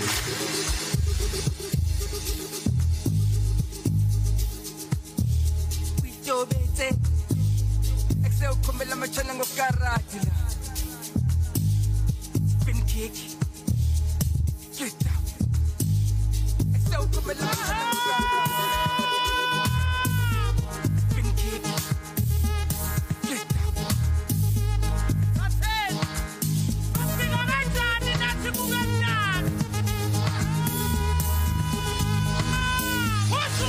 Uyobethe Eksewukhomela amachana ngokarati la Spin kick Get down Eksewukhomela amachana ngokarati Spin kick Get down Kapten Kapten kanjani nathi kungenjani What's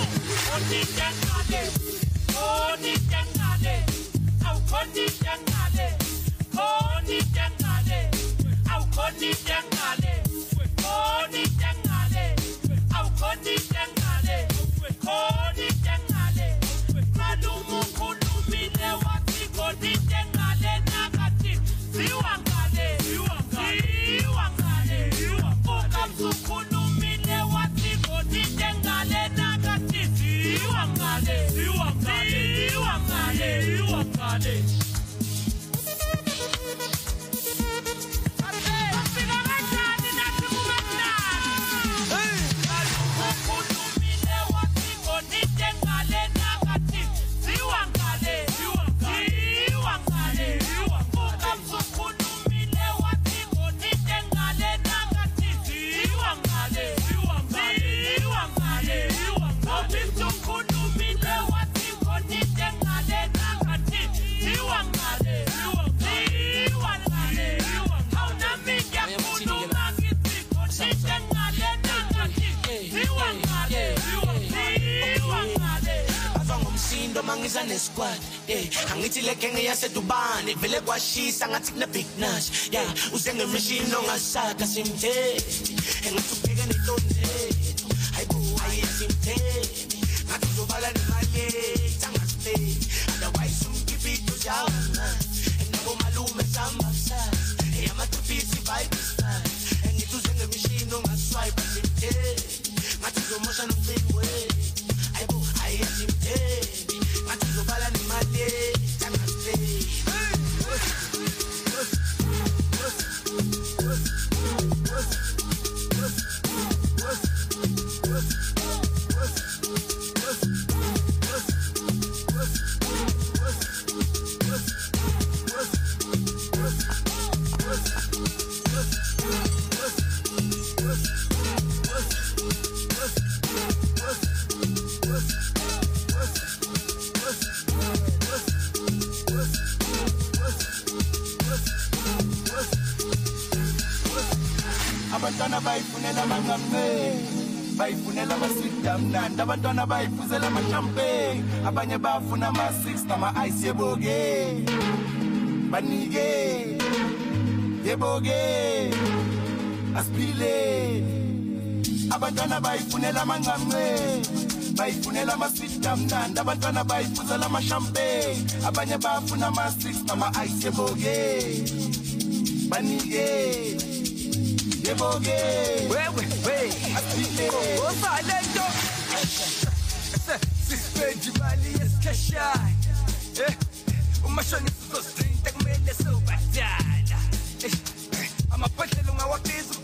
Mangizane squad, angithi le gang yasedubane vele kwashisa ngathi kune big nash, uzenge machine ongasaka simthethi engithi ubheka netonetho hayibo ayisimthethi ngathi uzobala nemali tangastay otherwise umkipito jawana enabo malume sambasa eyamathupisi vibe style engithi uzenge machine ongaswipe simthethi ngathi uzomosha no freeway hayibo ayisimthethi Mati zobala ni mali, tanga stay. Abantwana bayifunela mangamne bayifunela ama-sweet damnandi abantwana bayifuzela ama-champagne abanye bafuna ama-6 nama-ice yeboke banike yeboke asiphile abantwana bayifunela mangamne bayifunela ama-sweet damnandi abantwana bayifuzela ama-champagne abanye bafuna ama-6 nama-ice yeboke banike Yeboge, Wait, Ovalento Sispendi mali eskashai Umashonisa uzostrinta kumele sobadala Amaphahlelo ngawabiza